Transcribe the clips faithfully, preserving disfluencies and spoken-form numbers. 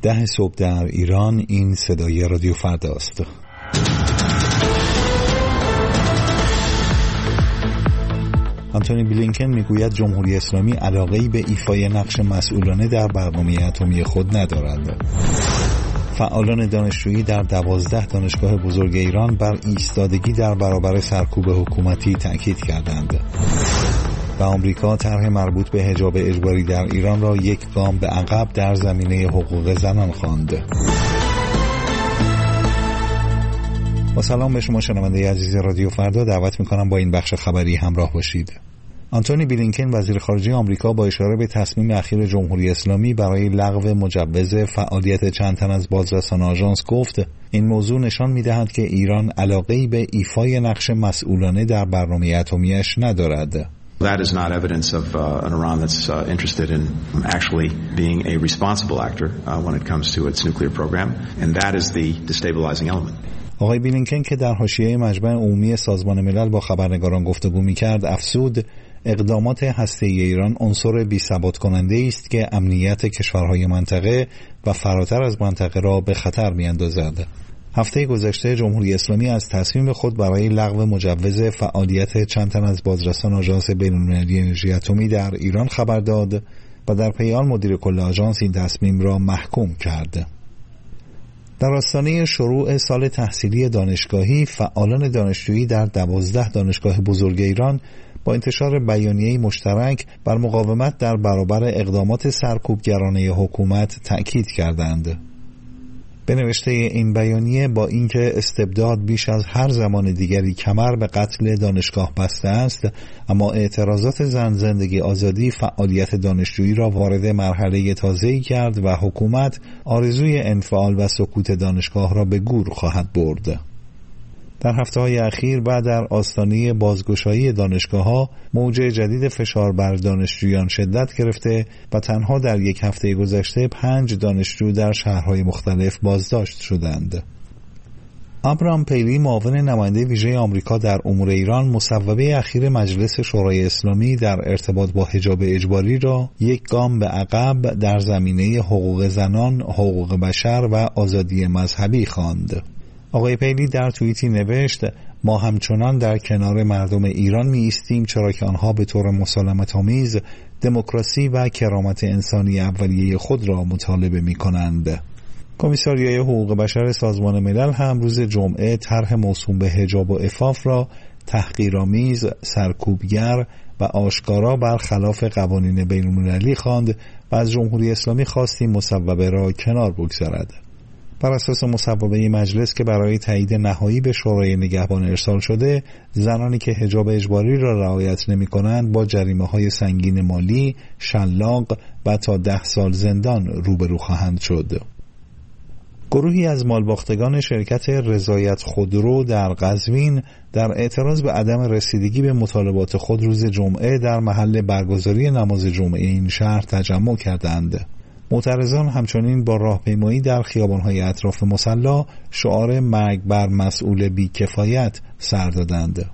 ده صبح در ایران. این صدای رادیو فردا است. آنتونی بلینکن میگوید جمهوری اسلامی علاقه‌ای به ایفای نقش مسئولانه در برنامه اتمی خود ندارد. فعالان دانشجویی در دوازده دانشگاه بزرگ ایران بر ایستادگی در برابر سرکوب حکومتی تأکید کردند. و آمریکا طرح مربوط به حجاب اجباری در ایران را یک گام به عقب در زمینه حقوق زنان خواند. با سلام به شما شنونده عزیز رادیو فردا، دعوت میکنم با این بخش خبری همراه باشید. آنتونی بلینکن وزیر خارجه آمریکا با اشاره به تصمیم اخیر جمهوری اسلامی برای لغو مجوز فعالیت چند تن از بازرسان آژانس گفت این موضوع نشان می‌دهد که ایران علاقه‌ای به ایفای نقش مسئولانه در برنامه اتمی‌اش ندارد. That is not evidence of uh, an Iran that's uh, interested in actually being a responsible actor uh, when it comes to its nuclear program, and that is the destabilizing element. آقای بلینکن که در حاشیه مجمع عمومی سازمان ملل با خبرنگاران گفتگو می‌کرد افزود اقدامات هسته‌ای ایران عنصر بی‌ثبات کننده است که امنیت کشورهای منطقه و فراتر از منطقه را به خطر می‌اندازد. هفته گذشته جمهوری اسلامی از تصمیم خود برای لغو مجوز فعالیت چند تن از بازرسان آژانس بین‌المللی انرژی اتمی در ایران خبر داد و در پی آن مدیر کل آژانس این تصمیم را محکوم کرد. در آستانه شروع سال تحصیلی دانشگاهی، فعالان دانشجویی در دوازده دانشگاه بزرگ ایران با انتشار بیانیه‌ای مشترک بر مقاومت در برابر اقدامات سرکوبگرانه حکومت تأکید کردند. به نوشته این بیانیه با اینکه استبداد بیش از هر زمان دیگری کمر به قتل دانشگاه بسته است، اما اعتراضات زن زندگی آزادی فعالیت دانشجویی را وارد مرحله تازه‌ای کرد و حکومت آرزوی انفعال و سکوت دانشگاه را به گور خواهد برد. در هفته‌های اخیر و در آستانه بازگشایی دانشگاه‌ها موج جدید فشار بر دانشجویان شدت گرفته و تنها در یک هفته گذشته پنج دانشجو در شهرهای مختلف بازداشت شدند. ابراهام پیلی معاون نماینده ویژه آمریکا در امور ایران مصوبه اخیر مجلس شورای اسلامی در ارتباط با حجاب اجباری را یک گام به عقب در زمینه حقوق زنان، حقوق بشر و آزادی مذهبی خواند. آقای پیلی در توییتی نوشت ما همچنان در کنار مردم ایران می ایستیم چرا که آنها به طور مسالمت‌آمیز دموکراسی و کرامت انسانی اولیه خود را مطالبه می کنند. کمیساریای حقوق بشر سازمان ملل هم روز جمعه طرح موسوم به حجاب و عفاف را تحقیرآمیز، سرکوبگر و آشکارا برخلاف قوانین بین‌المللی خواند و از جمهوری اسلامی خواستیم مصوبه را کنار بگذارد. بر اساس مصوبه مجلس که برای تایید نهایی به شورای نگهبان ارسال شده، زنانی که حجاب اجباری را رعایت نمی کنند با جریمه های سنگین مالی، شلاق و تا ده سال زندان روبرو خواهند شد. گروهی از مالباختگان شرکت رضایت خودرو در قزوین در اعتراض به عدم رسیدگی به مطالبات خود روز جمعه در محل برگزاری نماز جمعه این شهر تجمع کردند. معترضان همچنین با راهپیمایی در خیابان‌های اطراف مصلی شعار مرگ بر مسئول بی‌کفایت سر دادند.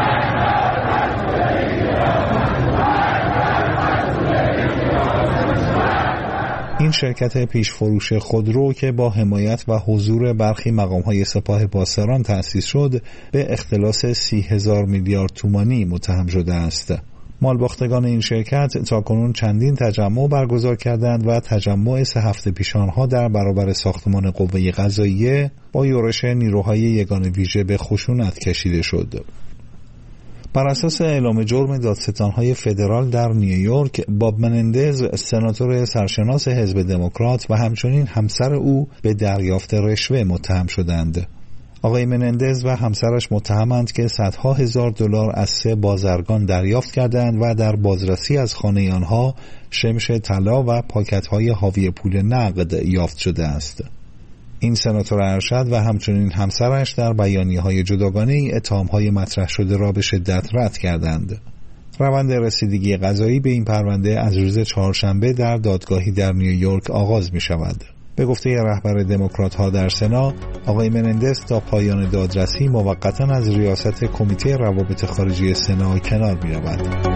این شرکت پیشفروش خودرو که با حمایت و حضور برخی مقام‌های سپاه پاسداران تأسیس شد، به اختلاس سی هزار میلیارد تومانی متهم شده است. مالباختگان این شرکت تاکنون چندین تجمع برگزار کردند و تجمع سه هفته پیش آنها در برابر ساختمان قوه قضاییه با یورش نیروهای یگان ویژه به خشونت کشیده شد. بر اساس اعلام جرم دادستان‌های فدرال در نیویورک، باب منندز سناتور سرشناس حزب دموکرات و همچنین همسر او به دریافت رشوه متهم شدند. آقای منندز و همسرش متهمند که صدها هزار دلار از سه بازرگان دریافت کردند و در بازرسی از خانه آنها شمش طلا و پاکت‌های حاوی پول نقد یافت شده است. این سناتور ارشد و همچنین همسرش در بیانیه‌های جداگانه‌ای اتهام‌های مطرح شده را به شدت رد کردند. روند رسیدگی قضایی به این پرونده از روز چهارشنبه در دادگاهی در نیویورک آغاز می‌شود. به گفته رهبر دموکرات‌ها در سنا، آقای منندز تا پایان دادرسی موقتاً از ریاست کمیته روابط خارجی سنا کنار می‌رود.